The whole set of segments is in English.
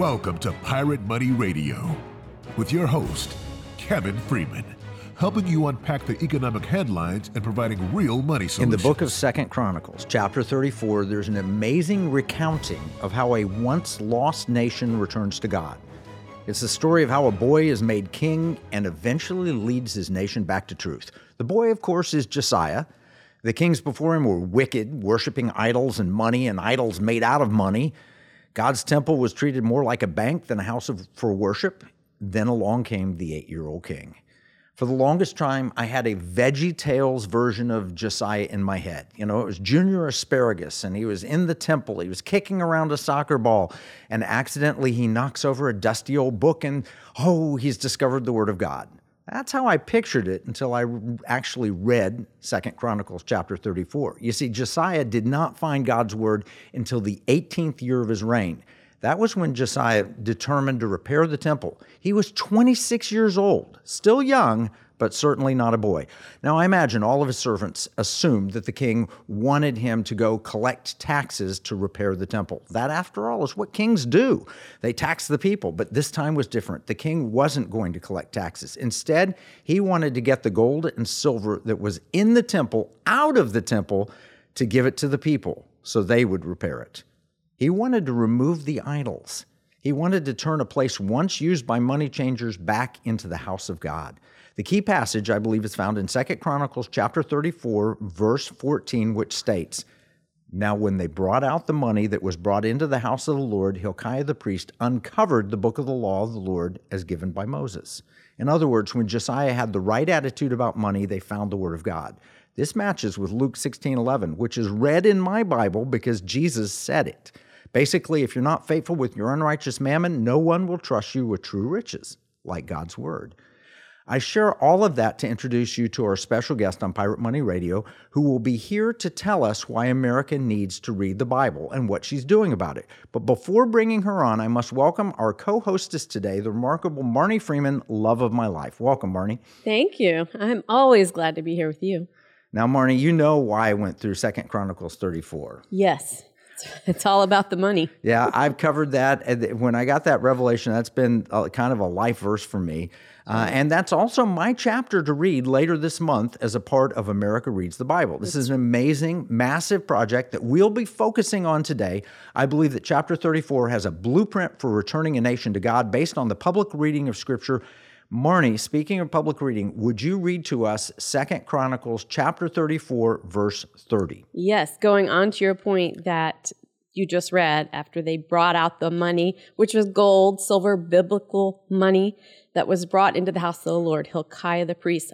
Welcome to Pirate Money Radio with your host, Kevin Freeman, helping you unpack the economic headlines and providing real money solutions. In the book of 2 Chronicles, chapter 34, there's an amazing recounting of how a once lost nation returns to God. It's the story of how a boy is made king and eventually leads his nation back to truth. The boy, of course, is Josiah. The kings before him were wicked, worshiping idols and money and idols made out of money. God's temple was treated more like a bank than a house for worship. Then along came the 8-year-old king. For the longest time, I had a VeggieTales version of Josiah in my head. You know, it was Junior Asparagus, and he was in the temple. He was kicking around a soccer ball, and accidentally he knocks over a dusty old book, and he's discovered the Word of God. That's how I pictured it until I actually read 2 Chronicles chapter 34. You see, Josiah did not find God's Word until the 18th year of his reign. That was when Josiah determined to repair the temple. He was 26 years old, still young, but certainly not a boy. Now, I imagine all of his servants assumed that the king wanted him to go collect taxes to repair the temple. That, after all, is what kings do. They tax the people, but this time was different. The king wasn't going to collect taxes. Instead, he wanted to get the gold and silver that was in the temple out of the temple to give it to the people so they would repair it. He wanted to remove the idols. He wanted to turn a place once used by money changers back into the house of God. The key passage, I believe, is found in 2 Chronicles chapter 34, verse 14, which states, "Now when they brought out the money that was brought into the house of the Lord, Hilkiah the priest uncovered the book of the law of the Lord as given by Moses." In other words, when Josiah had the right attitude about money, they found the Word of God. This matches with Luke 16:11, which is read in my Bible because Jesus said it. Basically, if you're not faithful with your unrighteous mammon, no one will trust you with true riches, like God's Word. I share all of that to introduce you to our special guest on Pirate Money Radio, who will be here to tell us why America needs to read the Bible and what she's doing about it. But before bringing her on, I must welcome our co-hostess today, the remarkable Marnie Freeman, love of my life. Welcome, Marnie. Thank you. I'm always glad to be here with you. Now, Marnie, you know why I went through 2 Chronicles 34. Yes. It's all about the money. Yeah, I've covered that. And when I got that revelation, that's been kind of a life verse for me. And that's also my chapter to read later this month as a part of America Reads the Bible. This is an amazing, massive project that we'll be focusing on today. I believe that chapter 34 has a blueprint for returning a nation to God based on the public reading of Scripture. Marnie, speaking of public reading, would you read to us 2 Chronicles chapter 34, verse 30? Yes, going on to your point that you just read, after they brought out the money, which was gold, silver, biblical money that was brought into the house of the Lord, Hilkiah the priest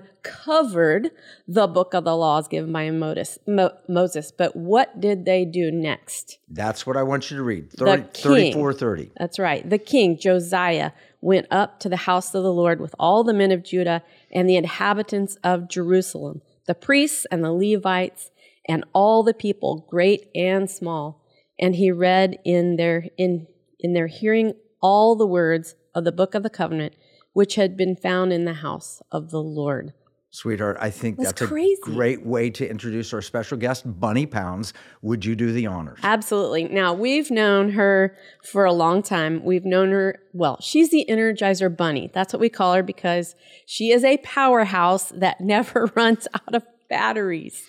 uncovered the book of the laws given by Moses. But what did they do next? That's what I want you to read, 34:30. That's right. The king, Josiah, went up to the house of the Lord with all the men of Judah and the inhabitants of Jerusalem, the priests and the Levites, and all the people, great and small. And he read in their hearing all the words of the book of the covenant, which had been found in the house of the Lord. Sweetheart, I think that's crazy. A great way to introduce our special guest, Bunny Pounds. Would you do the honors? Absolutely. Now, we've known her for a long time. We've known her, she's the Energizer Bunny. That's what we call her because she is a powerhouse that never runs out of batteries.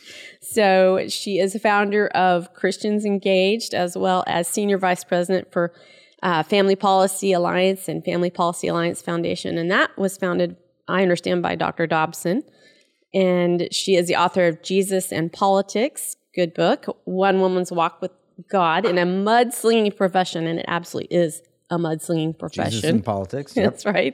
So she is a founder of Christians Engaged, as well as senior vice president for Family Policy Alliance and Family Policy Alliance Foundation. And that was founded, I understand, by Dr. Dobson. And she is the author of Jesus and Politics, good book, One Woman's Walk with God in a Mudslinging Profession. And it absolutely is a mudslinging profession. Jesus and Politics. Yep. That's right.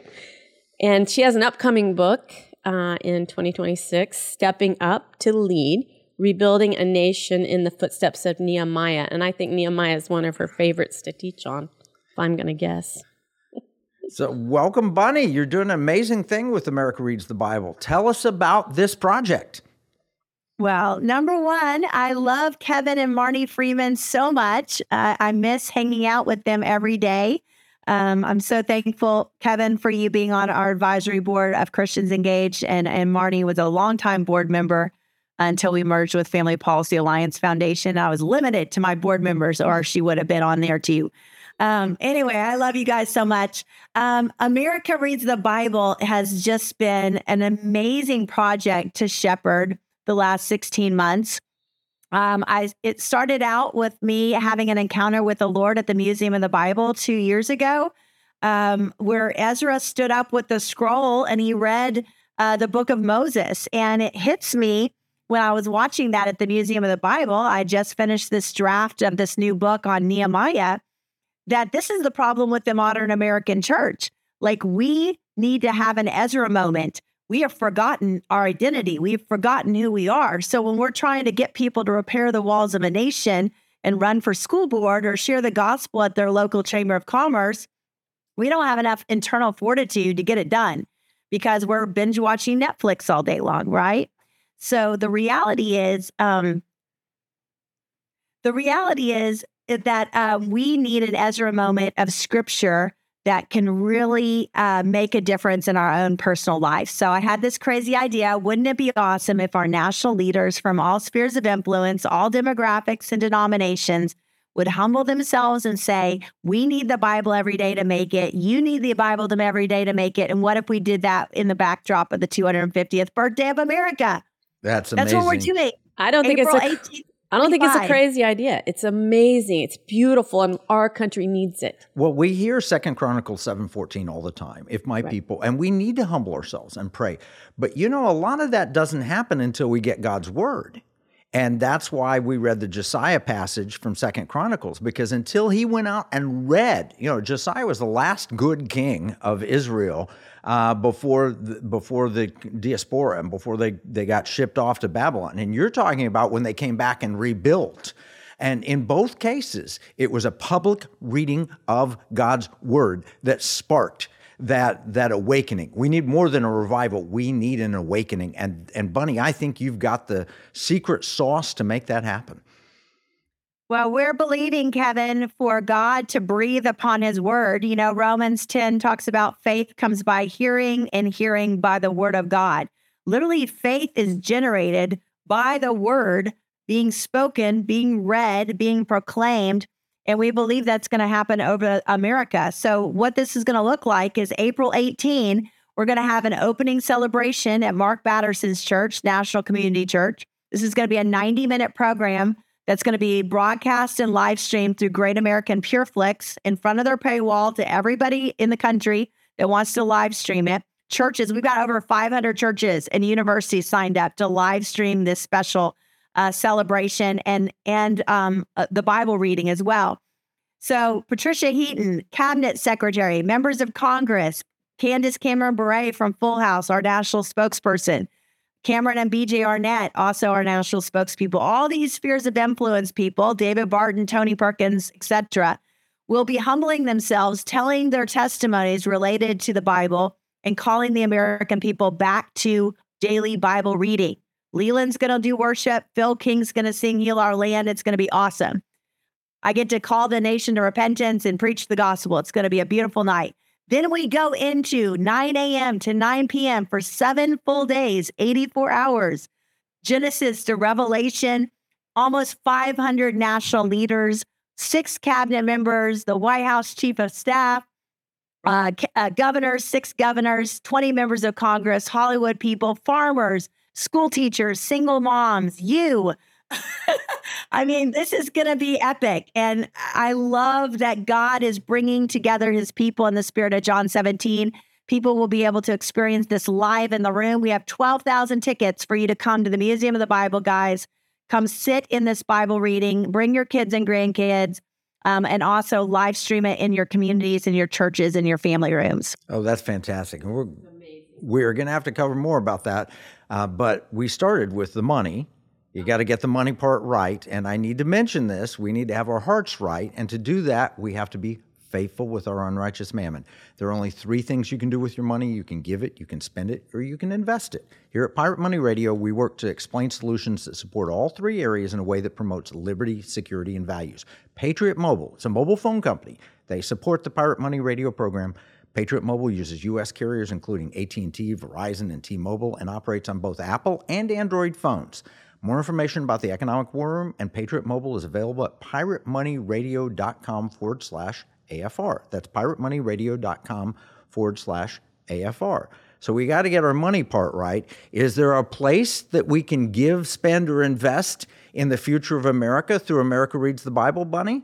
And she has an upcoming book in 2026, Stepping Up to Lead, Rebuilding a Nation in the Footsteps of Nehemiah. And I think Nehemiah is one of her favorites to teach on, if I'm going to guess. So welcome, Bunny. You're doing an amazing thing with America Reads the Bible. Tell us about this project. Well, number one, I love Kevin and Marnie Freeman so much. I miss hanging out with them every day. I'm so thankful, Kevin, for you being on our advisory board of Christians Engaged, and Marnie was a longtime board member until we merged with Family Policy Alliance Foundation. I was limited to my board members, or she would have been on there too. Anyway, I love you guys so much. America Reads the Bible has just been an amazing project to shepherd the last 16 months. It started out with me having an encounter with the Lord at the Museum of the Bible 2 years ago, where Ezra stood up with the scroll and he read the book of Moses. And it hits me when I was watching that at the Museum of the Bible. I just finished this draft of this new book on Nehemiah, that this is the problem with the modern American church. Like, we need to have an Ezra moment. We have forgotten our identity. We've forgotten who we are. So when we're trying to get people to repair the walls of a nation and run for school board or share the gospel at their local chamber of commerce, we don't have enough internal fortitude to get it done because we're binge watching Netflix all day long, right? So the reality is that we need an Ezra moment of scripture that can really make a difference in our own personal life. So I had this crazy idea. Wouldn't it be awesome if our national leaders from all spheres of influence, all demographics and denominations would humble themselves and say, we need the Bible every day to make it. You need the Bible every day to make it. And what if we did that in the backdrop of the 250th birthday of America? That's amazing. That's what we're doing. I don't think it's a crazy idea. It's amazing. It's beautiful, and our country needs it. Well, we hear 2 Chronicles 7:14 all the time. If my people, and we need to humble ourselves and pray. But a lot of that doesn't happen until we get God's word. And that's why we read the Josiah passage from 2 Chronicles, because until he went out and read, Josiah was the last good king of Israel before the diaspora and before they got shipped off to Babylon. And you're talking about when they came back and rebuilt. And in both cases, it was a public reading of God's word that sparked that awakening. We need more than a revival. We need an awakening. And Bunny, I think you've got the secret sauce to make that happen. Well, we're believing, Kevin, for God to breathe upon his word. Romans 10 talks about faith comes by hearing and hearing by the word of God. Literally, faith is generated by the word being spoken, being read, being proclaimed. And we believe that's going to happen over America. So what this is going to look like is April 18, we're going to have an opening celebration at Mark Batterson's church, National Community Church. This is going to be a 90-minute program that's going to be broadcast and live streamed through Great American PureFlix in front of their paywall to everybody in the country that wants to live stream it. Churches, we've got over 500 churches and universities signed up to live stream this special celebration and the Bible reading as well. So Patricia Heaton, Cabinet Secretary, members of Congress, Candace Cameron Bure from Full House, our national spokesperson, Cameron and BJ Arnett, also our national spokespeople, all these spheres of influence people, David Barton, Tony Perkins, etc., will be humbling themselves, telling their testimonies related to the Bible and calling the American people back to daily Bible reading. Leland's going to do worship. Phil King's going to sing Heal Our Land. It's going to be awesome. I get to call the nation to repentance and preach the gospel. It's going to be a beautiful night. Then we go into 9 a.m. to 9 p.m. for 7 full days, 84 hours. Genesis to Revelation, almost 500 national leaders, 6 cabinet members, the White House chief of staff, governors, 6 governors, 20 members of Congress, Hollywood people, farmers, school teachers, single moms, you. I mean, this is going to be epic. And I love that God is bringing together his people in the spirit of John 17. People will be able to experience this live in the room. We have 12,000 tickets for you to come to the Museum of the Bible, guys. Come sit in this Bible reading, bring your kids and grandkids, and also live stream it in your communities and your churches and your family rooms. Oh, that's fantastic. And we're going to have to cover more about that. But we started with the money. You got to get the money part right. And I need to mention this. We need to have our hearts right. And to do that, we have to be faithful with our unrighteous mammon. There are only 3 things you can do with your money. You can give it, you can spend it, or you can invest it. Here at Pirate Money Radio, we work to explain solutions that support all 3 areas in a way that promotes liberty, security, and values. Patriot Mobile, it's a mobile phone company. They support the Pirate Money Radio program. Patriot Mobile uses U.S. carriers including AT&T, Verizon, and T-Mobile, and operates on both Apple and Android phones. More information about the Economic War Room and Patriot Mobile is available at piratemoneyradio.com/ AFR. That's piratemoneyradio.com/AFR. So we got to get our money part right. Is there a place that we can give, spend, or invest in the future of America through America Reads the Bible, Bunny?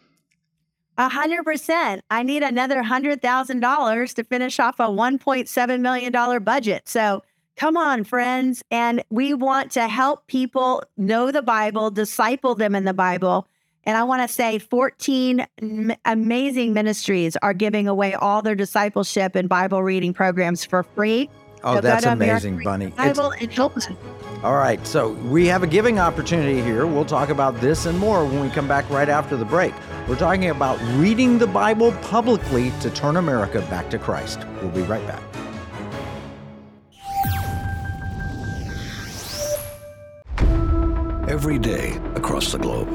100%. I need another $100,000 to finish off a $1.7 million budget. So come on, friends. And we want to help people know the Bible, disciple them in the Bible. And I want to say 14 amazing ministries are giving away all their discipleship and Bible reading programs for free. Oh, so that's amazing, Bunny. Bible and help them. All right, so we have a giving opportunity here. We'll talk about this and more when we come back right after the break. We're talking about reading the Bible publicly to turn America back to Christ. We'll be right back. Every day across the globe,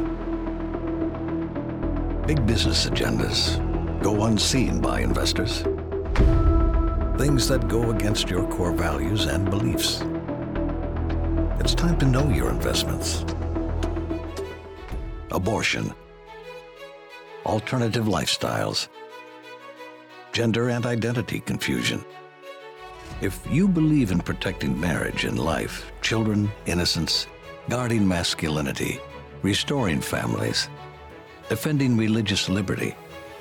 big business agendas go unseen by investors. Things that go against your core values and beliefs. It's time to know your investments. Abortion, alternative lifestyles, gender and identity confusion. If you believe in protecting marriage and life, children, innocence, guarding masculinity, restoring families, defending religious liberty,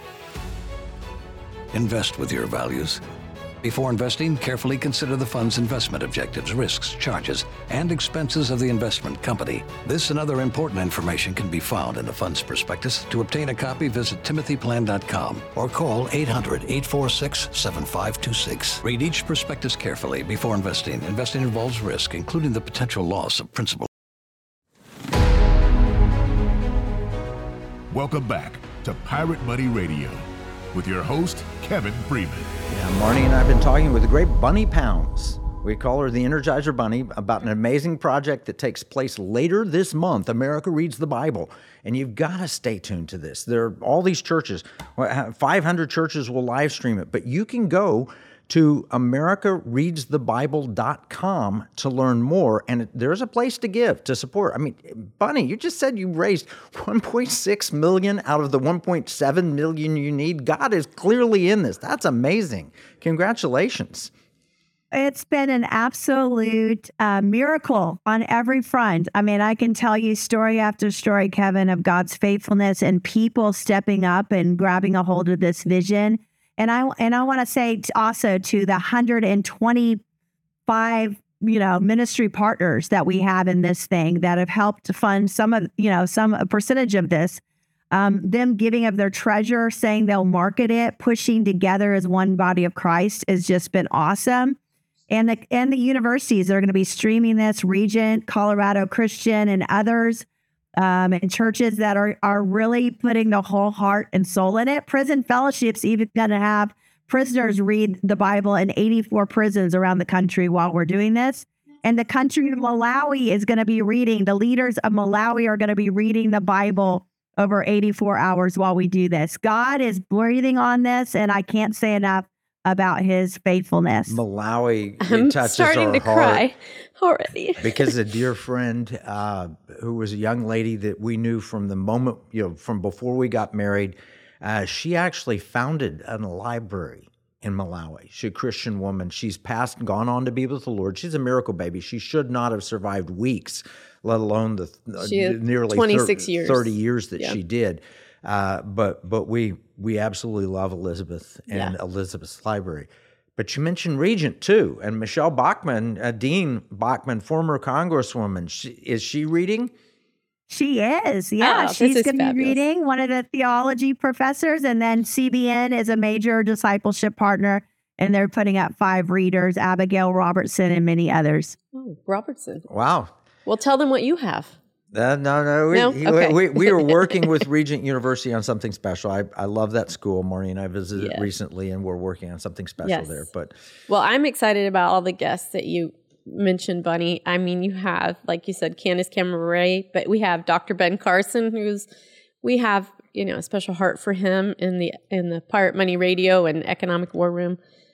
invest with your values. Before investing, carefully consider the fund's investment objectives, risks, charges, and expenses of the investment company. This and other important information can be found in the fund's prospectus. To obtain a copy, visit timothyplan.com or call 800-846-7526. Read each prospectus carefully before investing. Investing involves risk, including the potential loss of principal. Welcome back to Pirate Money Radio with your host, Kevin Freeman. Yeah, Marnie and I have been talking with the great Bunny Pounds. We call her the Energizer Bunny, about an amazing project that takes place later this month. America Reads the Bible. And you've got to stay tuned to this. There are all these churches. 500 churches will live stream it. But you can go to americareadsthebible.com to learn more. And there's a place to give, to support. I mean, Bunny, you just said you raised $1.6 million out of the $1.7 million you need. God is clearly in this. That's amazing. Congratulations. It's been an absolute miracle on every front. I mean, I can tell you story after story, Kevin, of God's faithfulness and people stepping up and grabbing a hold of this vision. And I want to say also to the 125, ministry partners that we have in this thing that have helped to fund some percentage of this, them giving of their treasure, saying they'll market it, pushing together as one body of Christ has just been awesome. And the universities that are going to be streaming this, Regent, Colorado Christian, and others, and churches that are really putting the whole heart and soul in it. Prison Fellowship's even going to have prisoners read the Bible in 84 prisons around the country while we're doing this. And the country of Malawi is going to be reading, the leaders of Malawi are going to be reading the Bible over 84 hours while we do this. God is breathing on this, and I can't say enough about his faithfulness. Malawi, I'm it touches starting our to heart cry already. because a dear friend who was a young lady that we knew from the moment, from before we got married, she actually founded a library in Malawi. She's a Christian woman. She's passed and gone on to be with the Lord. She's a miracle baby. She should not have survived weeks, let alone the nearly 26 years. 30 years that she did. But we absolutely love Elizabeth and Elizabeth's library. But you mentioned Regent too, and Michelle Bachmann, Dean Bachmann, former Congresswoman. Is she reading? She is, yeah. Oh, she's going to be fabulous. reading, one of the theology professors, and then CBN is a major discipleship partner, and they're putting up 5 readers, Abigail Robertson and many others. Oh, Robertson. Wow. Well, tell them what you have. No. Okay. We were working with Regent University on something special. I love that school. Marnie and I visited recently, and we're working on something special there. But well, I'm excited about all the guests that you mentioned, Bunny. I mean, you have, like you said, Candace Cameron, but we have Dr. Ben Carson, we have a special heart for him in the Pirate Money Radio and Economic War Room.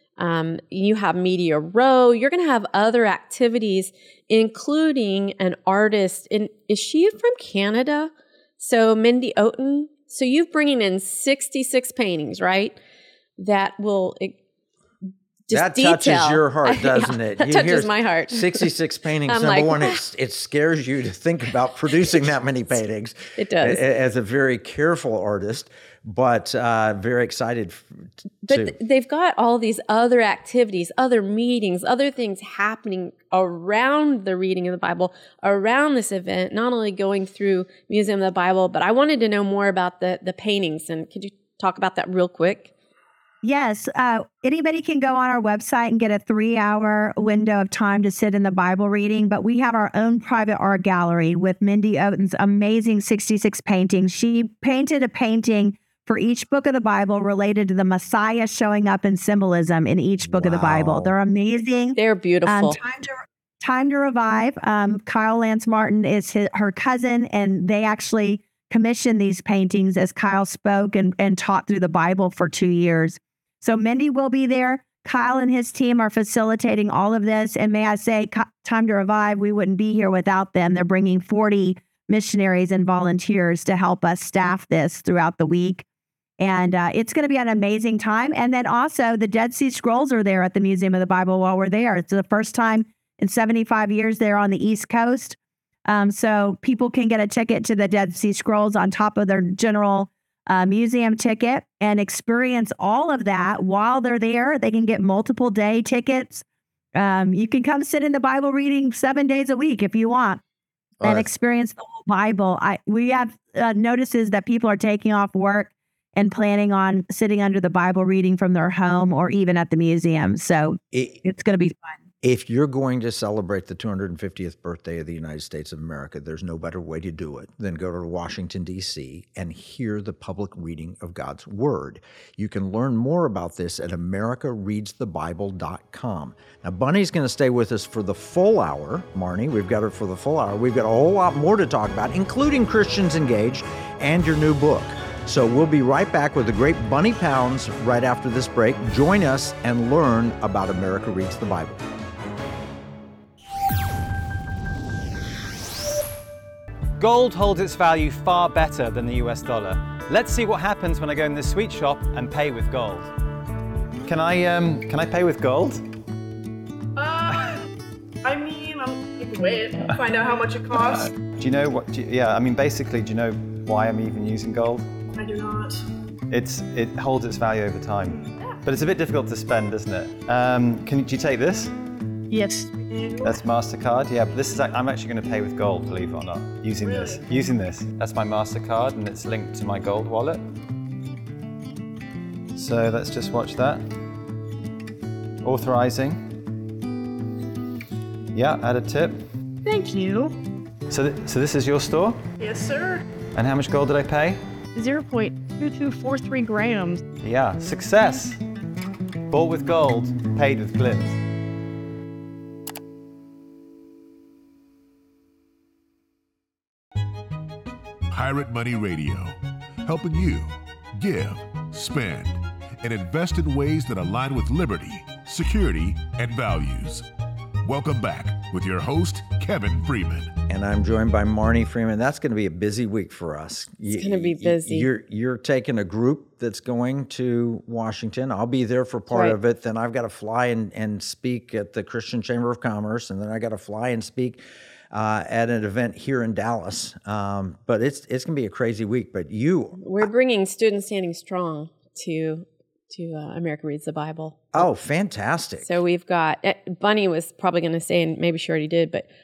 You have Media Row. You're going to have other activities, including an artist. Is she from Canada? So Mindy Oten So you've bringing in 66 paintings, right? That will just that detail. touches your heart, doesn't it? That You touches hear my heart. 66 paintings. I'm Number like, one, it scares you to think about producing that many paintings. It does. As a very careful artist, but very excited But they've got all these other activities, other meetings, other things happening around the reading of the Bible, around this event, not only going through Museum of the Bible, but I wanted to know more about the paintings. And could you talk about that real quick? Yes. Anybody can go on our website and get a 3-hour window of time to sit in the Bible reading. But we have our own private art gallery with Mindy Oten's amazing 66 paintings. She painted a painting for each book of the Bible related to the Messiah showing up in symbolism in each book of the Bible. They're amazing. They're beautiful. Time to Revive. Kyle Lance Martin is her cousin, and they actually commissioned these paintings as Kyle spoke and taught through the Bible for 2 years. So Mindy will be there. Kyle and his team are facilitating all of this. And may I say, Time to Revive, we wouldn't be here without them. They're bringing 40 missionaries and volunteers to help us staff this throughout the week. And it's going to be an amazing time. And then also the Dead Sea Scrolls are there at the Museum of the Bible while we're there. It's the first time in 75 years they're on the East Coast. So people can get a ticket to the Dead Sea Scrolls on top of their general museum ticket and experience all of that while they're there. They can get multiple day tickets. You can come sit in the Bible reading 7 days a week if you want and experience the whole Bible. We have notices that people are taking off work and planning on sitting under the Bible reading from their home or even at the museum. So it's going to be fun. If you're going to celebrate the 250th birthday of the United States of America, there's no better way to do it than go to Washington, D.C. and hear the public reading of God's Word. You can learn more about this at americareadsthebible.com. Now, Bunny's going to stay with us for the full hour. Marnie, we've got her for the full hour. We've got a whole lot more to talk about, including Christians Engaged and your new book. So we'll be right back with the great Bunny Pounds right after this break. Join us and learn about America Reads the Bible. Gold holds its value far better than the US dollar. Let's see what happens when I go in the sweet shop and pay with gold. Can I pay with gold? You can wait, find out how much it costs. Do you know what? Basically, do you know why I'm even using gold? I do not. It holds its value over time, but it's a bit difficult to spend, isn't it? Do you take this? Yes. That's MasterCard. Yeah, but I'm actually going to pay with gold, believe it or not, using this. That's my MasterCard, and it's linked to my gold wallet. So let's just watch that. Authorizing. Yeah, add a tip. Thank you. So this is your store? Yes, sir. And how much gold did I pay? 0.2243 grams. Yeah, success. Bought with gold, paid with glims. Pirate Money Radio, helping you give, spend, and invest in ways that align with liberty, security, and values. Welcome back with your host, Kevin Freeman. And I'm joined by Marnie Freeman. That's going to be a busy week for us. It's going to be busy. You're taking a group that's going to Washington. I'll be there for part of it. Then I've got to fly and speak at the Christian Chamber of Commerce. And then I got to fly and speak at an event here in Dallas. But it's going to be a crazy week. But we're bringing Students Standing Strong to America Reads the Bible. Oh, fantastic. So we've got, Bunny was probably going to say, and maybe she already did, but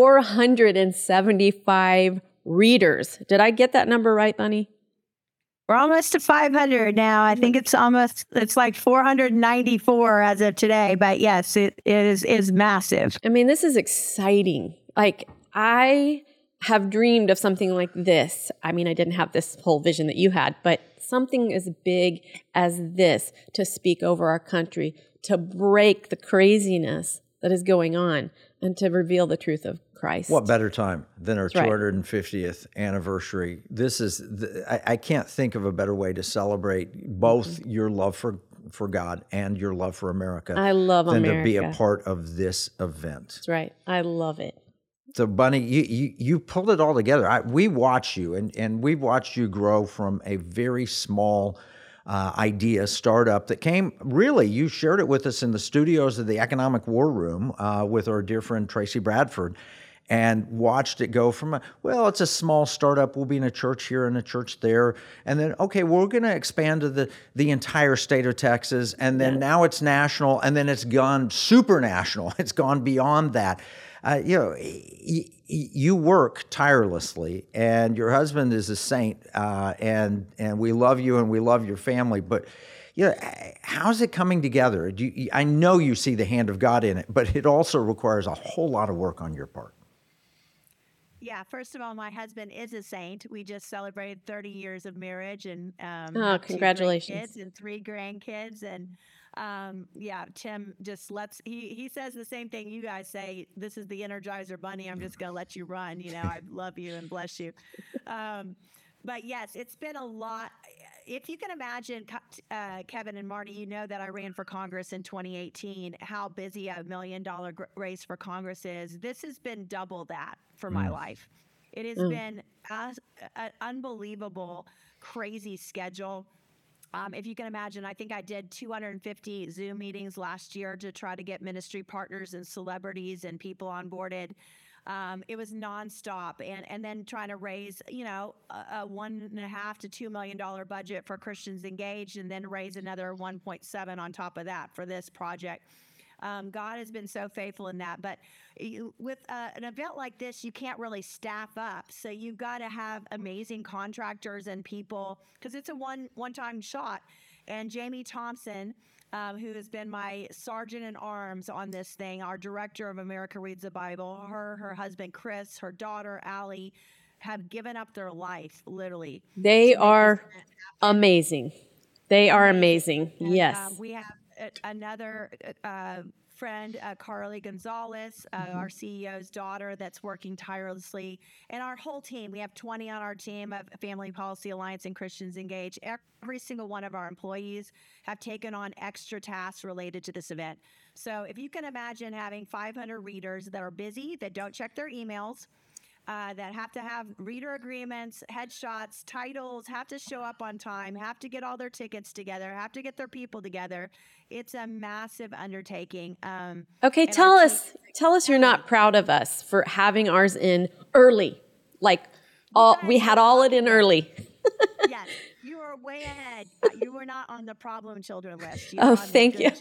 475 readers. Did I get that number right, Bunny? We're almost to 500 now. I think it's like 494 as of today. But yes, it is massive. I mean, this is exciting. Like, I have dreamed of something like this. I mean, I didn't have this whole vision that you had, but something as big as this to speak over our country, to break the craziness that is going on and to reveal the truth of Christ. What better time than our 250th anniversary? This is, I can't think of a better way to celebrate both your love for God and your love for America. I love than America. To be a part of this event. That's right. I love it. So, Bunny, you pulled it all together. We watch you, and we've watched you grow from a very small idea startup that came, really, you shared it with us in the studios of the Economic War Room with our dear friend Tracy Bradford, and watched it go from, it's a small startup. We'll be in a church here and a church there. And then, okay, we're going to expand to the entire state of Texas. And then now it's national, and then it's gone super national. It's gone beyond that. You work tirelessly, and your husband is a saint, and we love you and we love your family. But how's it coming together? I know you see the hand of God in it, but it also requires a whole lot of work on your part. Yeah, first of all, my husband is a saint. We just celebrated 30 years of marriage, and congratulations. 2 kids and 3 grandkids, and Tim just he says the same thing you guys say. This is the Energizer Bunny. I'm just gonna let you run. I love you and bless you. But yes, it's been a lot. If you can imagine, Kevin and Marty, you know that I ran for Congress in 2018, how busy a $1 million race for Congress is. This has been double that for my life. It has been an unbelievable, crazy schedule. If you can imagine, I think I did 250 Zoom meetings last year to try to get ministry partners and celebrities and people onboarded. It was nonstop, and then trying to raise, a $1.5 to $2 million budget for Christians Engaged, and then raise another 1.7 on top of that for this project. God has been so faithful in that. But with an event like this, you can't really staff up. So you've got to have amazing contractors and people, because it's a one-time shot. And Jamie Thompson, who has been my sergeant in arms on this thing, our director of America Reads the Bible, her husband, Chris, her daughter, Allie, have given up their life, literally. They are amazing. They are amazing. And, yes. We have another friend, Carly Gonzalez, our CEO's daughter, that's working tirelessly. And our whole team, we have 20 on our team of Family Policy Alliance and Christians Engaged. Every single one of our employees have taken on extra tasks related to this event. So if you can imagine having 500 readers that are busy, that don't check their emails, that have to have reader agreements, headshots, titles, have to show up on time, have to get all their tickets together, have to get their people together. It's a massive undertaking. Okay, tell us you're not proud of us for having ours in early. We had all it in early. Yes, you were way ahead. You were not on the problem children list. Thank you.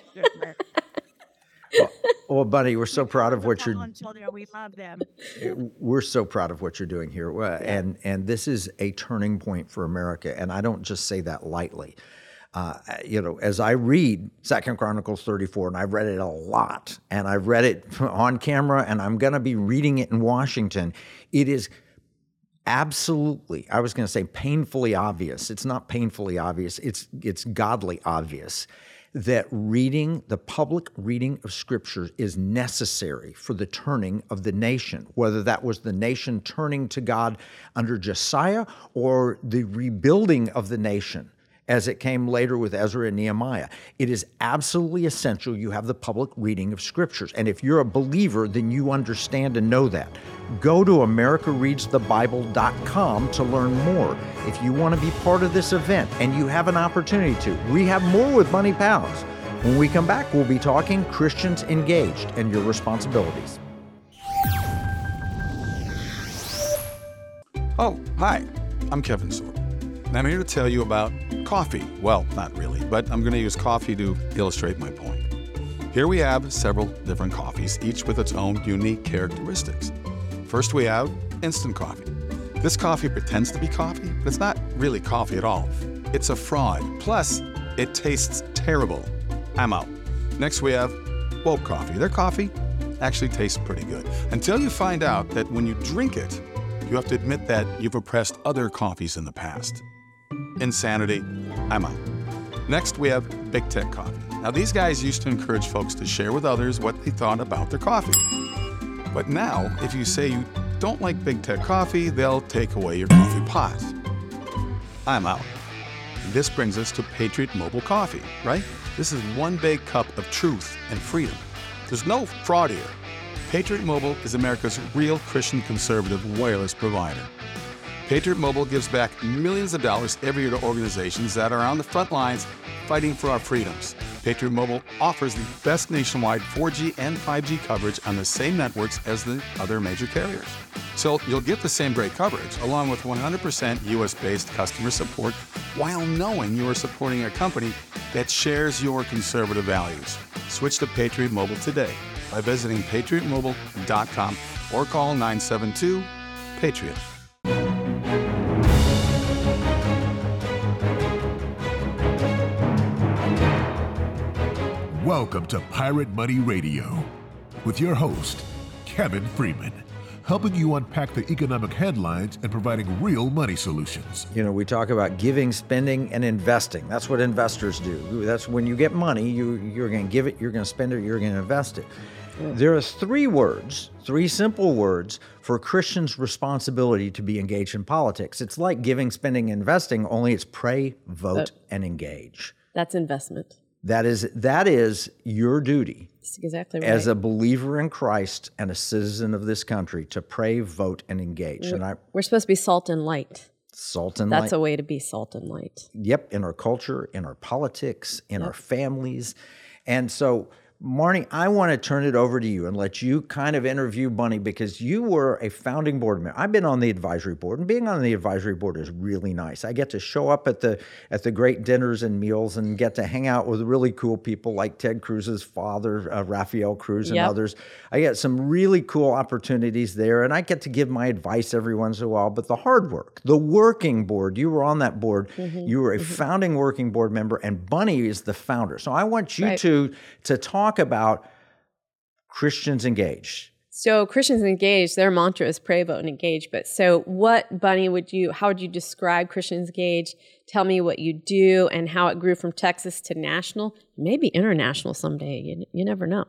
Well, Bunny, we're so proud of what you're doing. We love them. We're so proud of what you're doing here. And this is a turning point for America. And I don't just say that lightly. As I read 2 Chronicles 34, and I've read it a lot, and I've read it on camera, and I'm going to be reading it in Washington, it is absolutely, I was going to say painfully obvious. It's not painfully obvious. It's godly obvious that the public reading of Scripture is necessary for the turning of the nation, whether that was the nation turning to God under Josiah or the rebuilding of the nation as it came later with Ezra and Nehemiah. It is absolutely essential you have the public reading of Scriptures. And if you're a believer, then you understand and know that. Go to AmericaReadsTheBible.com to learn more. If you want to be part of this event and you have an opportunity to, we have more with Bunny Pals. When we come back, we'll be talking Christians Engaged and your responsibilities. Oh, hi, I'm Kevin Sword. And I'm here to tell you about coffee. Well, not really, but I'm going to use coffee to illustrate my point. Here we have several different coffees, each with its own unique characteristics. First, we have instant coffee. This coffee pretends to be coffee, but it's not really coffee at all. It's a fraud. Plus, it tastes terrible. I'm out. Next, we have woke coffee. Their coffee actually tastes pretty good, until you find out that when you drink it, you have to admit that you've oppressed other coffees in the past. Insanity. I'm out. Next, we have Big Tech Coffee. Now, these guys used to encourage folks to share with others what they thought about their coffee. But now, if you say you don't like Big Tech Coffee, they'll take away your coffee pot. I'm out. This brings us to Patriot Mobile Coffee, right? This is one big cup of truth and freedom. There's no fraud here. Patriot Mobile is America's real Christian conservative wireless provider. Patriot Mobile gives back millions of dollars every year to organizations that are on the front lines fighting for our freedoms. Patriot Mobile offers the best nationwide 4G and 5G coverage on the same networks as the other major carriers. So you'll get the same great coverage along with 100% US-based customer support while knowing you are supporting a company that shares your conservative values. Switch to Patriot Mobile today by visiting patriotmobile.com or call 972-PATRIOT. Welcome to Pirate Money Radio with your host, Kevin Freeman, helping you unpack the economic headlines and providing real money solutions. You know, we talk about giving, spending, and investing. That's what investors do. That's when you get money, you're going to give it, you're going to spend it, you're going to invest it. There are three simple words for Christians' responsibility to be engaged in politics. It's like giving, spending, and investing, only it's pray, vote, and engage. That's investment. That is your duty. That's exactly right. As a believer in Christ and a citizen of this country to pray, vote, and engage. We're supposed to be salt and light. Salt and light. That's a way to be salt and light. Yep, in our culture, in our politics, in our families. And so, Marnie, I want to turn it over to you and let you kind of interview Bunny because you were a founding board member. I've been on the advisory board, and being on the advisory board is really nice. I get to show up at the great dinners and meals and get to hang out with really cool people like Ted Cruz's father, Rafael Cruz, and others. I get some really cool opportunities there, and I get to give my advice every once in a while. But the hard work, the working board, you were on that board. You were a founding working board member, and Bunny is the founder. So I want you to talk about Christians Engaged. So Christians Engaged, their mantra is pray, vote, and engage. But so what, Bunny, how would you describe Christians Engaged? Tell me what you do and how it grew from Texas to national, maybe international someday. You never know.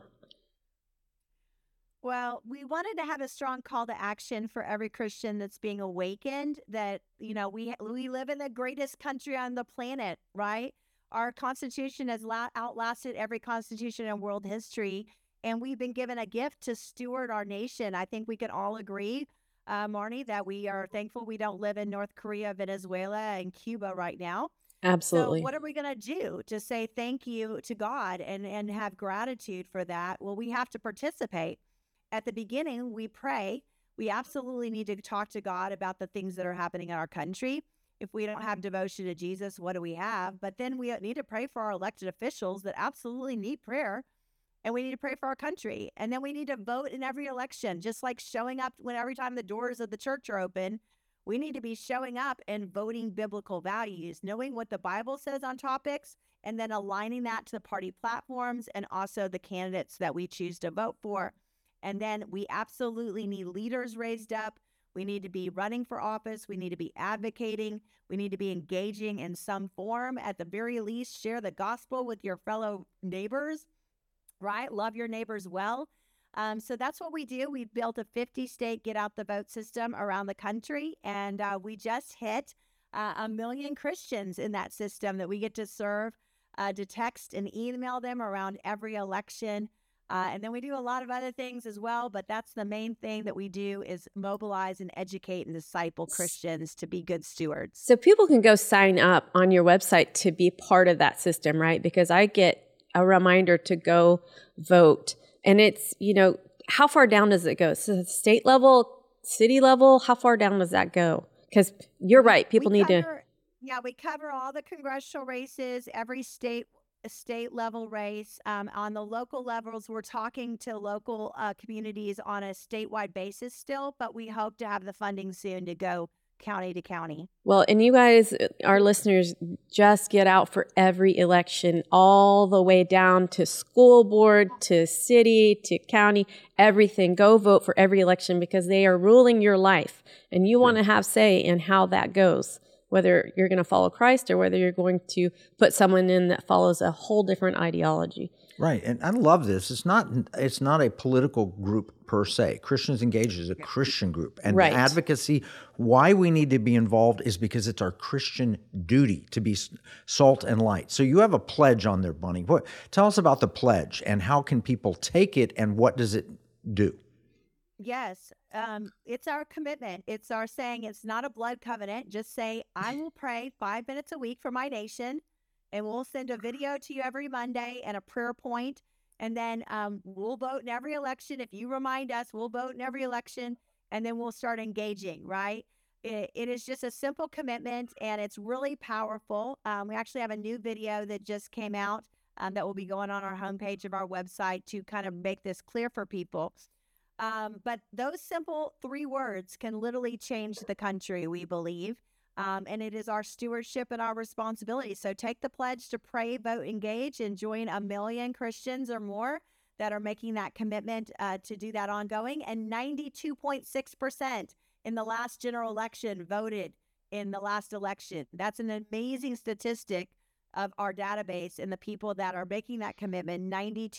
Well, we wanted to have a strong call to action for every Christian that's being awakened that, you know, we live in the greatest country on the planet, right? Our Constitution has outlasted every Constitution in world history, and we've been given a gift to steward our nation. I think we can all agree, Marnie, that we are thankful we don't live in North Korea, Venezuela, and Cuba right now. Absolutely. So what are we going to do to say thank you to God and have gratitude for that? Well, we have to participate. At the beginning, we pray. We absolutely need to talk to God about the things that are happening in our country. If we don't have devotion to Jesus, what do we have? But then we need to pray for our elected officials that absolutely need prayer. And we need to pray for our country. And then we need to vote in every election, just like showing up every time the doors of the church are open. We need to be showing up and voting biblical values, knowing what the Bible says on topics, and then aligning that to the party platforms and also the candidates that we choose to vote for. And then we absolutely need leaders raised up. We need to be running for office. We need to be advocating. We need to be engaging in some form. At the very least, share the gospel with your fellow neighbors, right? Love your neighbors well. So that's what we do. We've built a 50-state Get Out the Vote system around the country, and we just hit 1 million Christians in that system that we get to serve, to text and email them around every election. And then we do a lot of other things as well, but that's the main thing that we do is mobilize and educate and disciple Christians to be good stewards. So people can go sign up on your website to be part of that system, right? Because I get a reminder to go vote. And it's, you know, how far down does it go? So state level, city level, how far down does that go? Because you're right, people need to... Yeah, we cover all the congressional races, every state level race. On the local levels, we're talking to local communities on a statewide basis still, but we hope to have the funding soon to go county to county. Well, and you guys, our listeners, just get out for every election, all the way down to school board, to city, to county, everything. Go vote for every election because they are ruling your life, and you want to have say in how that goes, whether you're going to follow Christ or whether you're going to put someone in that follows a whole different ideology. Right, and I love this. It's not a political group per se. Christians Engaged is a Christian group, and the advocacy, why we need to be involved is because it's our Christian duty to be salt and light. So you have a pledge on there, Bunny. Tell us about the pledge and how can people take it and what does it do? Yes. It's our commitment. It's our saying it's not a blood covenant. Just say, I will pray 5 minutes a week for my nation, and we'll send a video to you every Monday and a prayer point. And then we'll vote in every election. If you remind us, we'll vote in every election, and then we'll start engaging, right? It is just a simple commitment, and it's really powerful. We actually have a new video that just came out that will be going on our homepage of our website to kind of make this clear for people. But those simple 3 words can literally change the country, we believe. And it is our stewardship and our responsibility. So take the pledge to pray, vote, engage, and join 1 million Christians or more that are making that commitment to do that ongoing. And 92.6% in the last general election voted in the last election. That's an amazing statistic of our database, and the people that are making that commitment,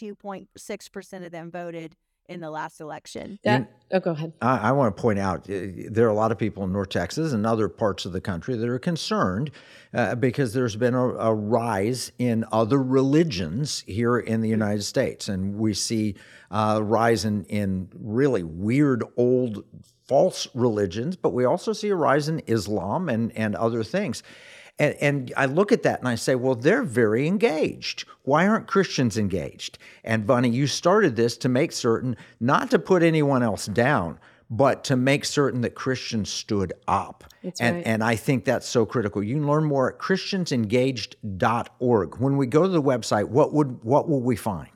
92.6% of them voted in the last election. Go ahead. I want to point out there are a lot of people in North Texas and other parts of the country that are concerned because there's been a rise in other religions here in the United States. And we see a rise in really weird, old, false religions, but we also see a rise in Islam and other things. And I look at that and I say, well, they're very engaged. Why aren't Christians engaged? And Bunny, you started this to make certain, not to put anyone else down, but to make certain that Christians stood up. That's right. And I think that's so critical. You can learn more at christiansengaged.org. When we go to the website, what will we find?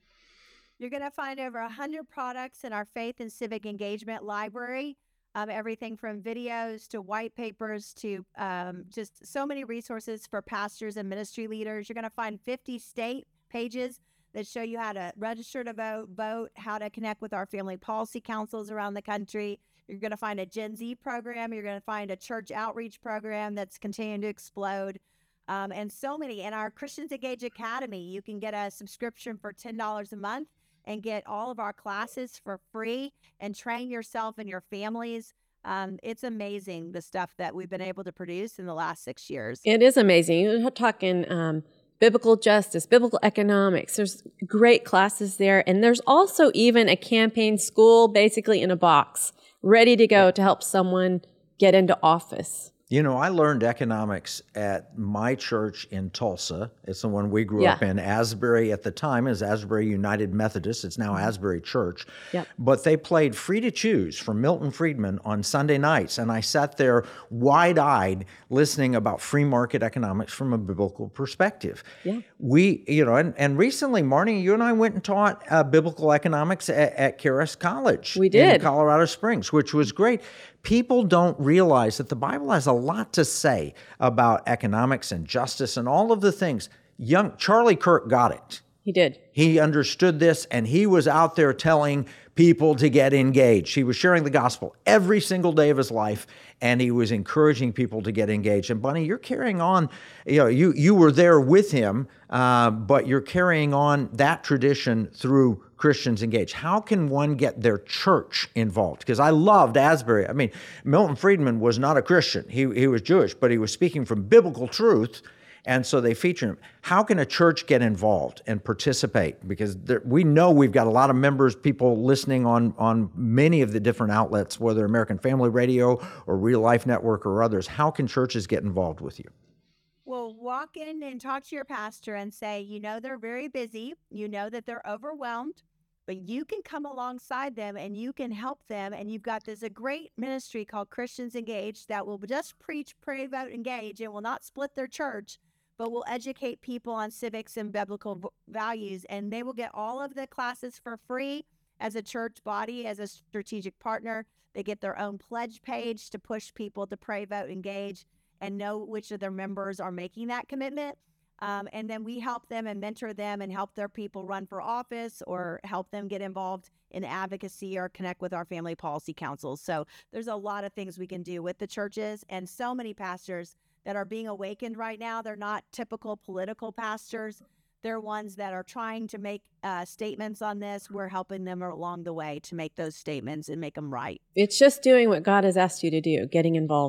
You're going to find over 100 products in our faith and civic engagement library. Everything from videos to white papers to just so many resources for pastors and ministry leaders. You're going to find 50 state pages that show you how to register to vote, how to connect with our family policy councils around the country. You're going to find a Gen Z program. You're going to find a church outreach program that's continuing to explode. And so many. In our Christians Engage Academy, you can get a subscription for $10 a month and get all of our classes for free and train yourself and your families. It's amazing the stuff that we've been able to produce in the last 6 years. It is amazing. You're talking biblical justice, biblical economics. There's great classes there. And there's also even a campaign school basically in a box ready to go to help someone get into office. You know, I learned economics at my church in Tulsa. It's the one we grew up in. Asbury at the time is Asbury United Methodist. It's now Asbury Church. Yep. But they played Free to Choose from Milton Friedman on Sunday nights. And I sat there wide-eyed listening about free market economics from a biblical perspective. Yeah. We, you know, and recently, Marnie, you and I went and taught biblical economics at Charis College. We did. In Colorado Springs, which was great. People don't realize that the Bible has a lot to say about economics and justice and all of the things. Young Charlie Kirk got it. He did. He understood this, and he was out there telling people to get engaged. He was sharing the gospel every single day of his life, and he was encouraging people to get engaged. And Bunny, you're carrying on, you know, you were there with him, but you're carrying on that tradition through Christians Engaged. How can one get their church involved? Because I loved Asbury. I mean, Milton Friedman was not a Christian. He was Jewish, but he was speaking from biblical truth. And so they feature him. How can a church get involved and participate? Because we know we've got a lot of members, people listening on many of the different outlets, whether American Family Radio or Real Life Network or others. How can churches get involved with you? Well, walk in and talk to your pastor and say, you know, they're very busy. You know that they're overwhelmed, but you can come alongside them and you can help them. And you've got a great ministry called Christians Engaged that will just preach, pray, vote, engage, and will not split their church, but will educate people on civics and biblical values. And they will get all of the classes for free as a church body, as a strategic partner. They get their own pledge page to push people to pray, vote, engage, and know which of their members are making that commitment. And then we help them and mentor them and help their people run for office or help them get involved in advocacy or connect with our family policy councils. So there's a lot of things we can do with the churches, and so many pastors that are being awakened right now. They're not typical political pastors. They're ones that are trying to make statements on this. We're helping them along the way to make those statements and make them right. It's just doing what God has asked you to do, getting involved.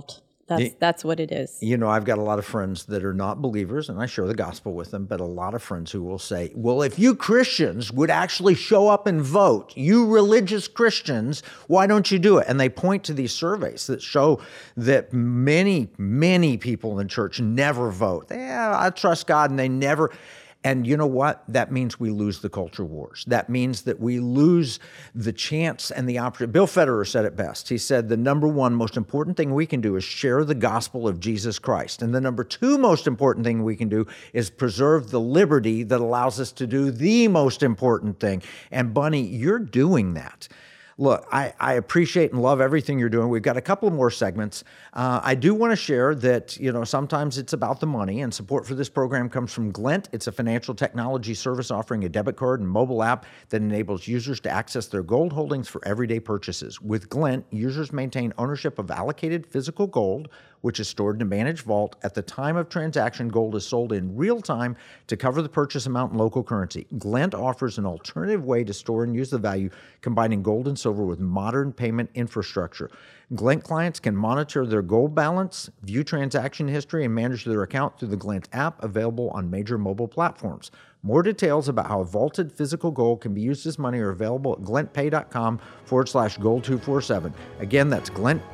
That's what it is. You know, I've got a lot of friends that are not believers, and I share the gospel with them, but a lot of friends who will say, well, if you Christians would actually show up and vote, you religious Christians, why don't you do it? And they point to these surveys that show that many, many people in the church never vote. Yeah, I trust God, and they never. And you know what? That means we lose the culture wars. That means that we lose the chance and the opportunity. Bill Federer said it best. He said, the number one most important thing we can do is share the gospel of Jesus Christ. And the number two most important thing we can do is preserve the liberty that allows us to do the most important thing. And Bunny, you're doing that. Look, I appreciate and love everything you're doing. We've got a couple more segments. I do want to share that, you know, sometimes it's about the money, and support for this program comes from Glint. It's a financial technology service offering a debit card and mobile app that enables users to access their gold holdings for everyday purchases. With Glint, users maintain ownership of allocated physical gold, which is stored in a managed vault. At the time of transaction, gold is sold in real time to cover the purchase amount in local currency. Glint offers an alternative way to store and use the value, combining gold and silver with modern payment infrastructure. Glint clients can monitor their gold balance, view transaction history, and manage their account through the Glint app, available on major mobile platforms. More details about how vaulted physical gold can be used as money are available at glintpay.com/gold247. Again, that's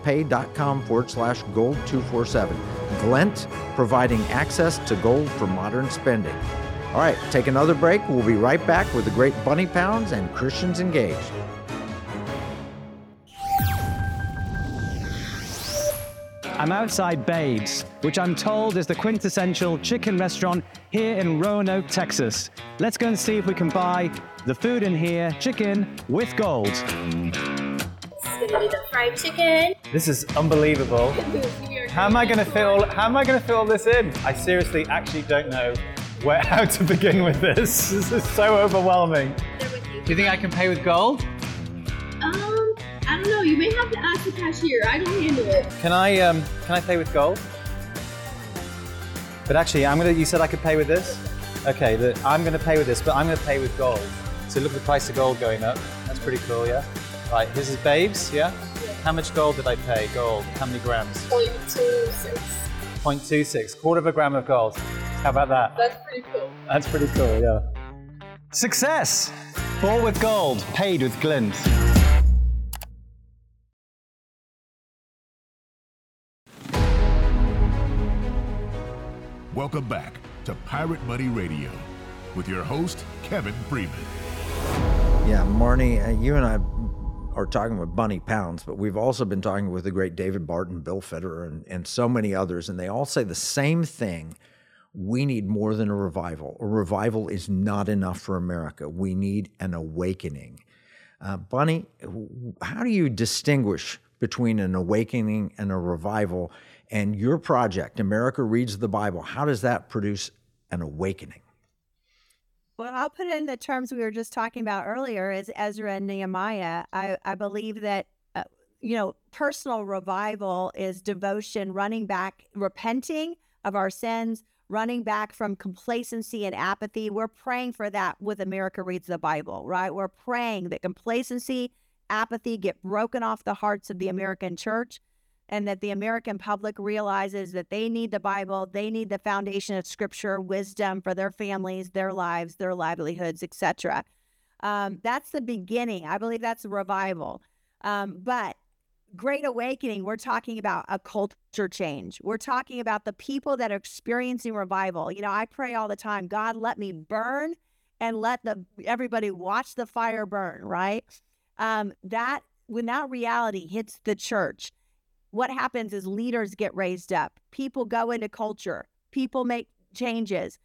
glintpay.com/gold247. Glint, providing access to gold for modern spending. All right, take another break. We'll be right back with the great Bunny Pounds and Christians Engaged. I'm outside Babes, which I'm told is the quintessential chicken restaurant here in Roanoke, Texas. Let's go and see if we can buy the food in here, chicken with gold. It's gonna be the fried chicken. This is unbelievable. How am I gonna fill this in? I seriously actually don't know how to begin with this. This is so overwhelming. Do you think I can pay with gold? I don't know. You may have to ask the cashier. I don't handle it. Can I pay with gold? But actually, you said I could pay with this? Okay, I'm gonna pay with this, but I'm gonna pay with gold. So look at the price of gold going up. That's pretty cool, yeah? Right, this is Babes, yeah? How much gold did I pay? Gold, how many grams? 0.26. 0.26, quarter of a gram of gold. How about that? That's pretty cool. That's pretty cool, yeah. Success! Bought with gold, paid with Glint. Welcome back to Pirate Money Radio with your host, Kevin Freeman. Yeah, Marnie, you and I are talking with Bunny Pounds, but we've also been talking with the great David Barton, Bill Federer, and so many others, and they all say the same thing. We need more than a revival. A revival is not enough for America. We need an awakening. Bunny, how do you distinguish between an awakening and a revival? And your project, America Reads the Bible, how does that produce an awakening? Well, I'll put it in the terms we were just talking about earlier as Ezra and Nehemiah. I believe that, personal revival is devotion, running back, repenting of our sins, running back from complacency and apathy. We're praying for that with America Reads the Bible, right? We're praying that complacency, apathy get broken off the hearts of the American church, and that the American public realizes that they need the Bible, they need the foundation of Scripture, wisdom for their families, their lives, their livelihoods, etc. That's the beginning. I believe that's a revival. But Great Awakening, we're talking about a culture change. We're talking about the people that are experiencing revival. You know, I pray all the time, God, let me burn and let everybody watch the fire burn, right? When that reality hits the church, what happens is leaders get raised up. People go into culture. People make changes.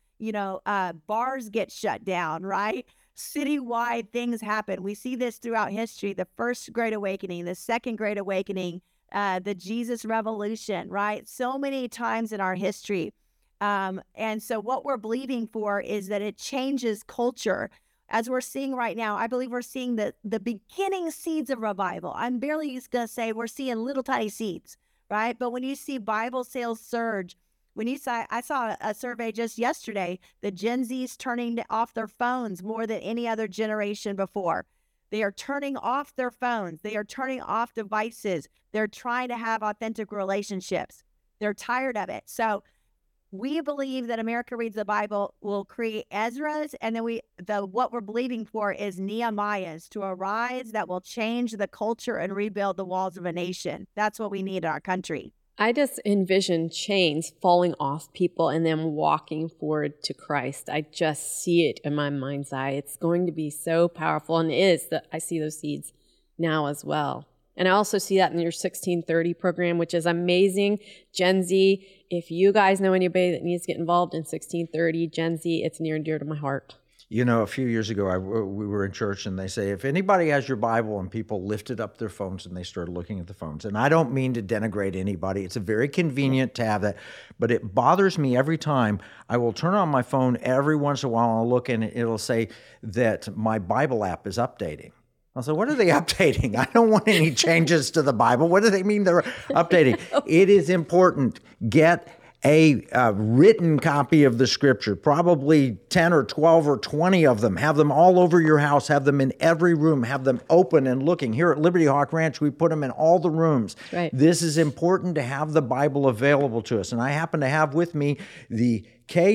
Bars get shut down, right? Citywide things happen. We see this throughout history. The first Great Awakening, the second Great Awakening, the Jesus Revolution, right? So many times in our history. And so what we're believing for is that it changes culture. As we're seeing right now, I believe we're seeing the beginning seeds of revival. I'm barely just going to say we're seeing little tiny seeds, right? But when you see Bible sales surge, I saw a survey just yesterday that Gen Z's turning off their phones more than any other generation before. They are turning off their phones. They are turning off devices. They're trying to have authentic relationships. They're tired of it. So we believe that America Reads the Bible will create Ezra's, and then what we're believing for is Nehemiah's to arise that will change the culture and rebuild the walls of a nation. That's what we need in our country. I just envision chains falling off people and them walking forward to Christ. I just see it in my mind's eye. It's going to be so powerful, and it is that I see those seeds now as well. And I also see that in your 1630 program, which is amazing. Gen Z, if you guys know anybody that needs to get involved in 1630, Gen Z, it's near and dear to my heart. You know, a few years ago, we were in church, and they say, if anybody has your Bible, and people lifted up their phones and they started looking at the phones. And I don't mean to denigrate anybody. It's very convenient to have that. But it bothers me every time. I will turn on my phone every once in a while, and I'll look, and it'll say that my Bible app is updating. I'll say, what are they updating? I don't want any changes to the Bible. What do they mean they're updating? It is important. Get a written copy of the scripture, probably 10 or 12 or 20 of them. Have them all over your house. Have them in every room. Have them open and looking. Here at Liberty Hawk Ranch, we put them in all the rooms. Right. This is important to have the Bible available to us. And I happen to have with me the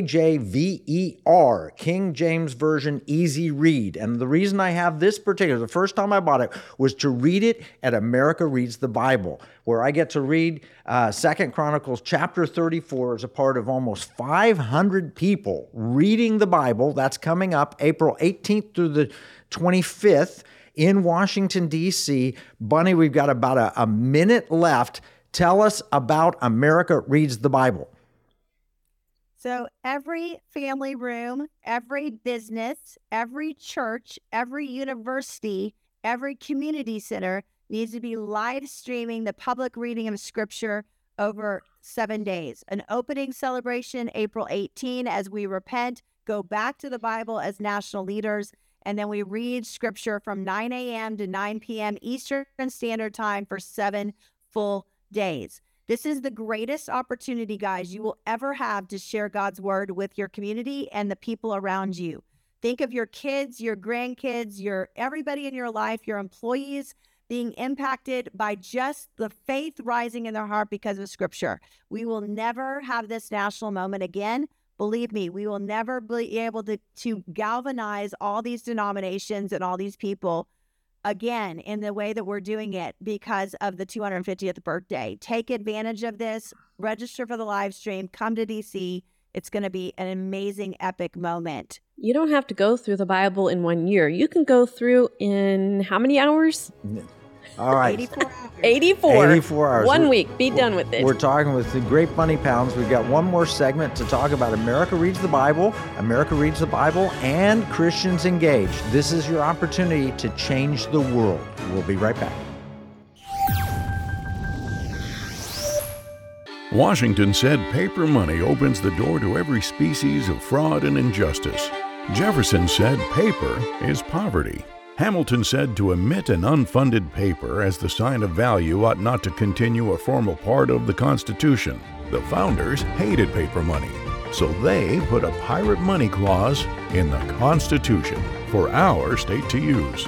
KJVER, King James Version Easy Read. And the reason I have this particular, the first time I bought it, was to read it at America Reads the Bible, where I get to read 2 Chronicles chapter 34 as a part of almost 500 people reading the Bible. That's coming up April 18th through the 25th in Washington, D.C. Bunny, we've got about a minute left. Tell us about America Reads the Bible. So every family room, every business, every church, every university, every community center needs to be live streaming the public reading of Scripture over 7 days. An opening celebration, April 18, as we repent, go back to the Bible as national leaders, and then we read Scripture from 9 a.m. to 9 p.m. Eastern Standard Time for 7 full days. This is the greatest opportunity, guys, you will ever have to share God's word with your community and the people around you. Think of your kids, your grandkids, everybody in your life, your employees being impacted by just the faith rising in their heart because of Scripture. We will never have this national moment again. Believe me, we will never be able to galvanize all these denominations and all these people again in the way that we're doing it because of the 250th birthday. Take advantage of this. Register for the live stream. Come to DC. It's going to be an amazing, epic moment. You don't have to go through the Bible in 1 year. You can go through in how many hours? All right. 84 hours. 84 hours. 1 week. Be done with it. We're talking with the great Bunny Pounds. We've got one more segment to talk about America Reads the Bible, America Reads the Bible, and Christians Engaged. This is your opportunity to change the world. We'll be right back. Washington said paper money opens the door to every species of fraud and injustice. Jefferson said paper is poverty. Hamilton said to emit an unfunded paper as the sign of value ought not to continue a formal part of the Constitution. The founders hated paper money, so they put a pirate money clause in the Constitution for our state to use.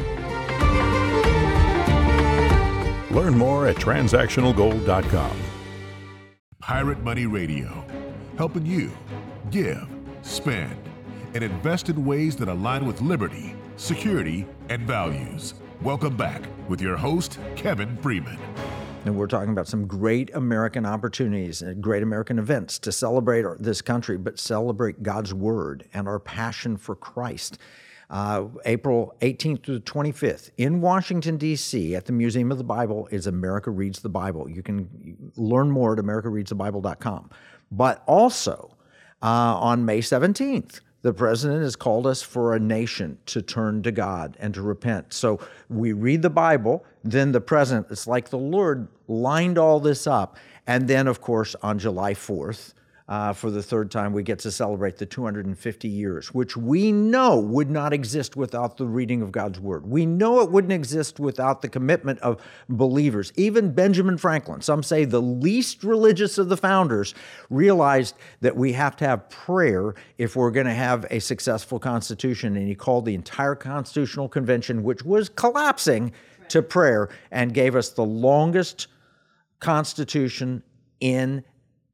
Learn more at transactionalgold.com. Pirate Money Radio, helping you give, spend, and invest in ways that align with liberty, security, and values. Welcome back with your host, Kevin Freeman. And we're talking about some great American opportunities and great American events to celebrate this country, but celebrate God's Word and our passion for Christ. April 18th through the 25th in Washington, D.C. at the Museum of the Bible is America Reads the Bible. You can learn more at americareadsthebible.com. But also on May 17th, the president has called us for a nation to turn to God and to repent. So we read the Bible, then the president, it's like the Lord lined all this up. And then, of course, on July 4th, for the third time, we get to celebrate the 250 years, which we know would not exist without the reading of God's Word. We know it wouldn't exist without the commitment of believers. Even Benjamin Franklin, some say the least religious of the founders, realized that we have to have prayer if we're going to have a successful Constitution. And he called the entire Constitutional Convention, which was collapsing, to prayer and gave us the longest Constitution in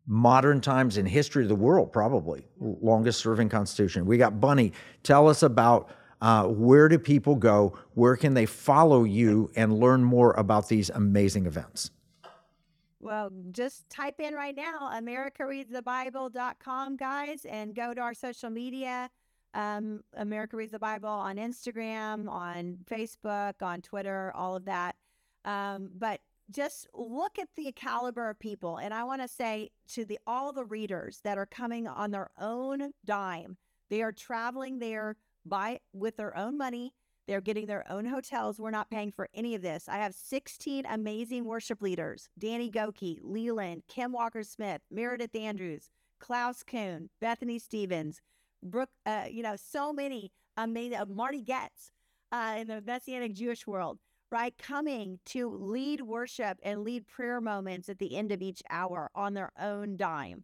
modern times in history of the world, probably longest serving constitution. We got Bunny. Tell us about where do people go? Where can they follow you and learn more about these amazing events? Well, just type in right now, AmericaReadsTheBible.com, guys, and go to our social media. America Reads the Bible on Instagram, on Facebook, on Twitter, all of that. But just look at the caliber of people. And I want to say to all the readers that are coming on their own dime, they are traveling there with their own money. They're getting their own hotels. We're not paying for any of this. I have 16 amazing worship leaders: Danny Goki, Leland, Kim Walker-Smith, Meredith Andrews, Klaus Kuhn, Bethany Stevens, Brooke, so many amazing, Marty Getz in the Messianic Jewish world, right? Coming to lead worship and lead prayer moments at the end of each hour on their own dime.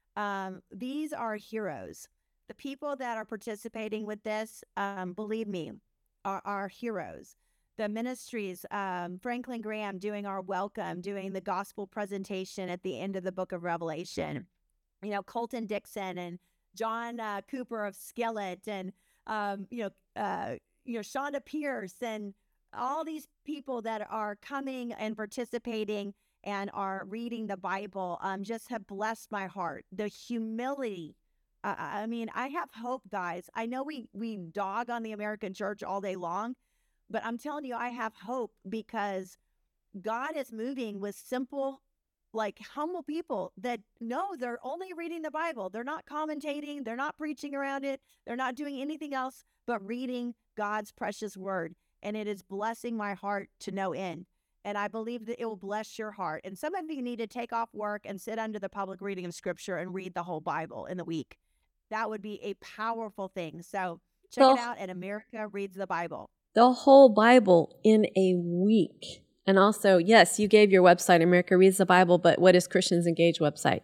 These are heroes. The people that are participating with this, believe me, are heroes. The ministries, Franklin Graham doing our welcome, doing the gospel presentation at the end of the book of Revelation. Colton Dixon and John Cooper of Skillet, and Shonda Pierce, and all these people that are coming and participating and are reading the Bible just have blessed my heart. The humility. I have hope, guys. I know we dog on the American church all day long, but I'm telling you, I have hope because God is moving with simple, humble people that know they're only reading the Bible. They're not commentating. They're not preaching around it. They're not doing anything else but reading God's precious word. And it is blessing my heart to no end. And I believe that it will bless your heart. And some of you need to take off work and sit under the public reading of Scripture and read the whole Bible in the week. That would be a powerful thing. So check it out at America Reads the Bible. The whole Bible in a week. And also, yes, you gave your website, America Reads the Bible, but what is Christians Engage website?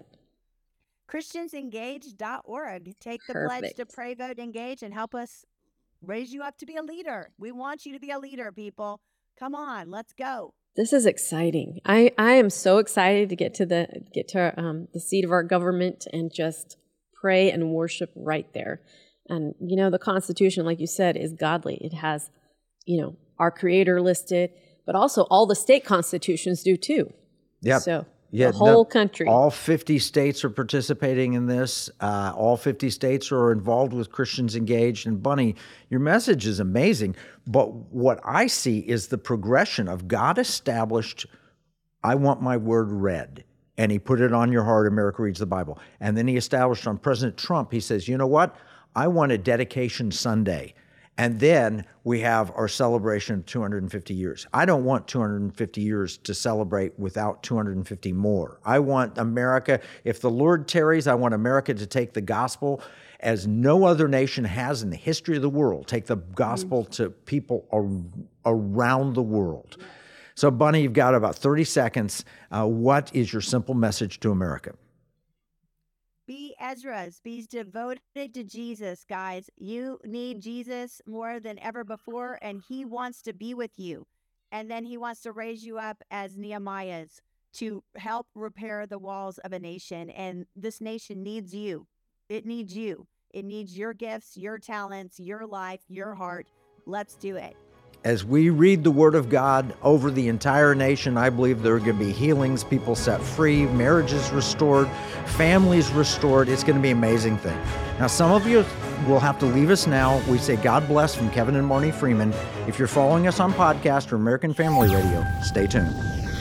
ChristiansEngage.org. Take the pledge to pray, vote, engage, and help us raise you up to be a leader. We want you to be a leader, people. Come on, let's go. This is exciting. I am so excited to get to the seat of our government and just pray and worship right there. And, the Constitution, like you said, is godly. It has, our Creator listed, but also all the state constitutions do too. Yep. So the whole country. All 50 states are participating in this. All 50 states are involved with Christians Engaged. And Bunny, your message is amazing. But what I see is the progression of God established, I want my word read. And he put it on your heart, America Reads the Bible. And then he established on President Trump, he says, you know what? I want a dedication Sunday. And then we have our celebration of 250 years. I don't want 250 years to celebrate without 250 more. I want America, if the Lord tarries, I want America to take the gospel as no other nation has in the history of the world, take the gospel to people around the world. So, Bunny, you've got about 30 seconds. What is your simple message to America? Be Ezra's. Be devoted to Jesus, guys. You need Jesus more than ever before, and he wants to be with you. And then he wants to raise you up as Nehemiah's to help repair the walls of a nation. And this nation needs you. It needs you. It needs your gifts, your talents, your life, your heart. Let's do it. As we read the Word of God over the entire nation, I believe there are going to be healings, people set free, marriages restored, families restored. It's going to be an amazing thing. Now, some of you will have to leave us now. We say God bless from Kevin and Marnie Freeman. If you're following us on podcast or American Family Radio, stay tuned.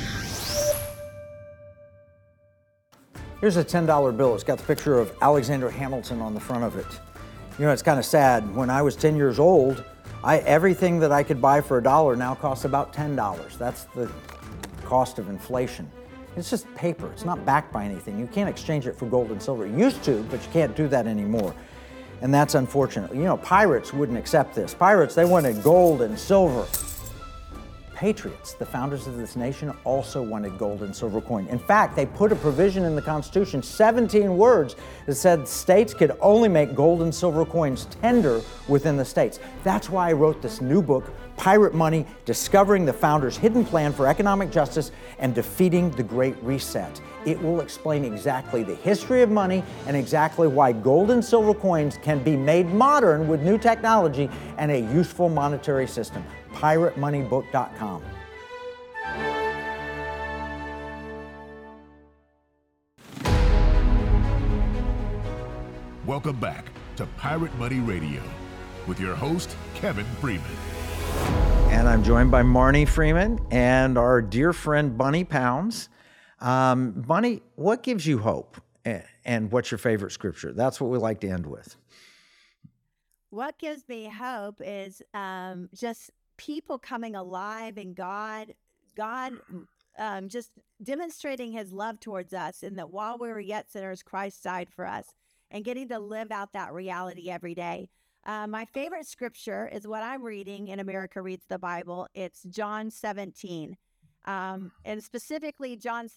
Here's a $10 bill. It's got the picture of Alexander Hamilton on the front of it. It's kind of sad. When I was 10 years old, everything that I could buy for $1 now costs about $10. That's the cost of inflation. It's just paper. It's not backed by anything. You can't exchange it for gold and silver. You used to, but you can't do that anymore. And that's unfortunate. Pirates wouldn't accept this. Pirates, they wanted gold and silver. patriots, the founders of this nation, also wanted gold and silver coin. In fact, they put a provision in the Constitution, 17 words, that said states could only make gold and silver coins tender within the states. That's why I wrote this new book, Pirate Money, Discovering the Founders' Hidden Plan for Economic Justice and Defeating the Great Reset. It will explain exactly the history of money and exactly why gold and silver coins can be made modern with new technology and a useful monetary system. PirateMoneyBook.com. Welcome back to Pirate Money Radio with your host, Kevin Freeman. And I'm joined by Marnie Freeman and our dear friend Bunny Pounds. Bunny, what gives you hope? And what's your favorite scripture? That's what we like to end with. What gives me hope is just people coming alive in God just demonstrating his love towards us, and that while we were yet sinners, Christ died for us, and getting to live out that reality every day. My favorite scripture is what I'm reading in America Reads the Bible. It's John 17, and specifically John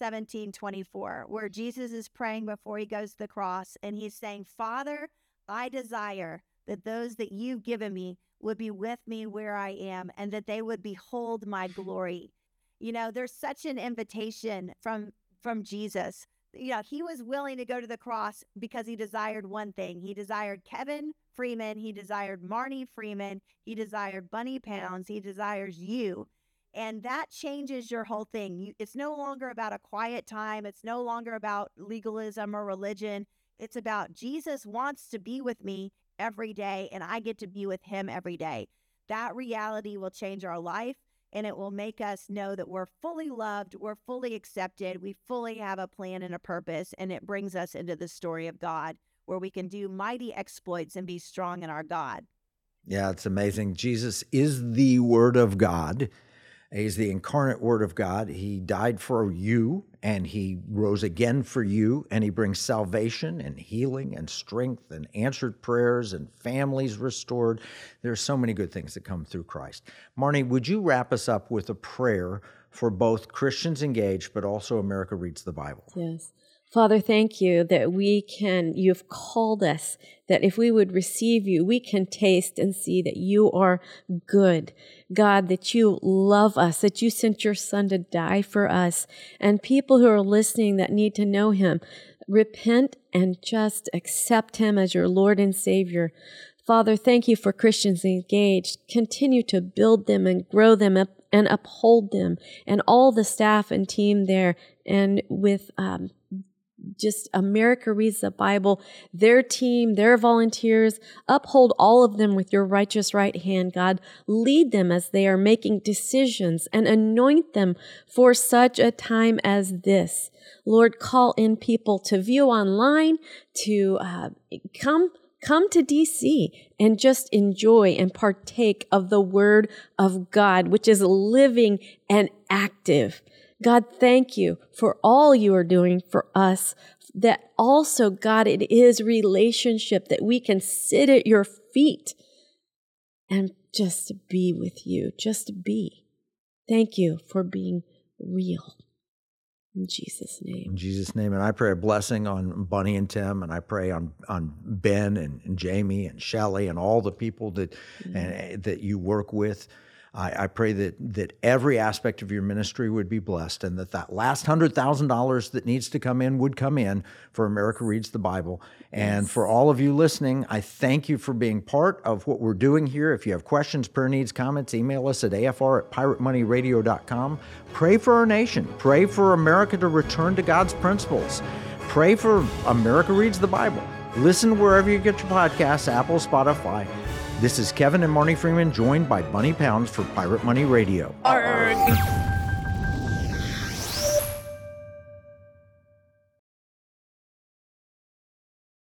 17:24, where Jesus is praying before he goes to the cross, and he's saying, Father, I desire that those that you've given me would be with me where I am, and that they would behold my glory. You know, there's such an invitation from Jesus. You know, he was willing to go to the cross because he desired one thing. He desired Kevin Freeman. He desired Marnie Freeman. He desired Bunny Pounds. He desires you. And that changes your whole thing. It's no longer about a quiet time. It's no longer about legalism or religion. It's about Jesus wants to be with me every day, and I get to be with him every day. That reality will change our life, and it will make us know that we're fully loved, we're fully accepted, we fully have a plan and a purpose, and it brings us into the story of God, where we can do mighty exploits and be strong in our God. Yeah, it's amazing. Jesus is the Word of God. He's the incarnate Word of God. He died for you, and he rose again for you, and he brings salvation and healing and strength and answered prayers and families restored. There are so many good things that come through Christ. Marnie, would you wrap us up with a prayer for both Christians Engaged, but also America Reads the Bible? Yes. Father, thank you that you've called us, that if we would receive you, we can taste and see that you are good. God, that you love us, that you sent your son to die for us. And people who are listening that need to know him, repent and just accept him as your Lord and Savior. Father, thank you for Christians Engaged. Continue to build them and grow them up and uphold them, and all the staff and team there, and with just America Reads the Bible, their team, their volunteers, uphold all of them with your righteous right hand, God. Lead them as they are making decisions and anoint them for such a time as this. Lord, call in people to view online, to come to DC and just enjoy and partake of the Word of God, which is living and active. God, thank you for all you are doing for us, that also, God, it is relationship, that we can sit at your feet and just be with you, just be. Thank you for being real. In Jesus' name. In Jesus' name. And I pray a blessing on Bunny and Tim, and I pray on Ben and Jamie and Shelley and all the people that that you work with. I pray that every aspect of your ministry would be blessed, and that last $100,000 that needs to come in would come in for America Reads the Bible. And for all of you listening, I thank you for being part of what we're doing here. If you have questions, prayer needs, comments, email us at afr@piratemoneyradio.com. Pray for our nation. Pray for America to return to God's principles. Pray for America Reads the Bible. Listen wherever you get your podcasts, Apple, Spotify. This is Kevin and Marnie Freeman, joined by Bunny Pounds for Pirate Money Radio. Arrgh.